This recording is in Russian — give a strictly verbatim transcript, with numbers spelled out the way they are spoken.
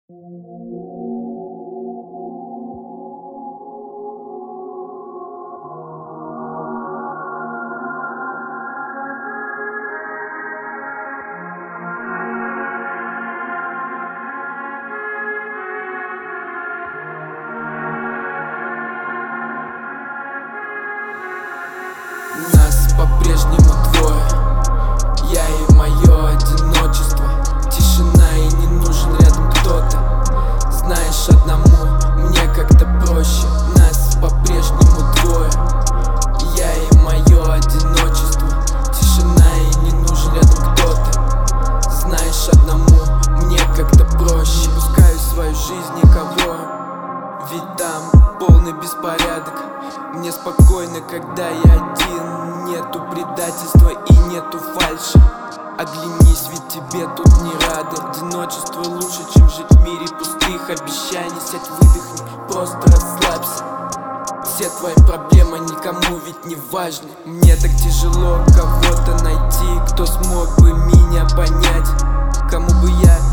Нас по-прежнему двое, я и мое одиночество. Тишина и не нужен рядом кто-то. Знаешь, одному мне как-то проще. Нас по-прежнему двое, я и мое одиночество. Тишина и не нужен рядом кто-то. Знаешь, одному мне как-то проще. Не пускаю в свою жизнь никого, ведь там полный беспорядок. Мне спокойно, когда я один. Нету предательства и нету фальши. Оглянись, ведь тебе тут не рады. Одиночество лучше, чем жить в мире пустых обещаний. Сядь, выдохни, просто расслабься. Все твои проблемы никому ведь не важны. Мне так тяжело кого-то найти, кто смог бы меня понять, кому бы я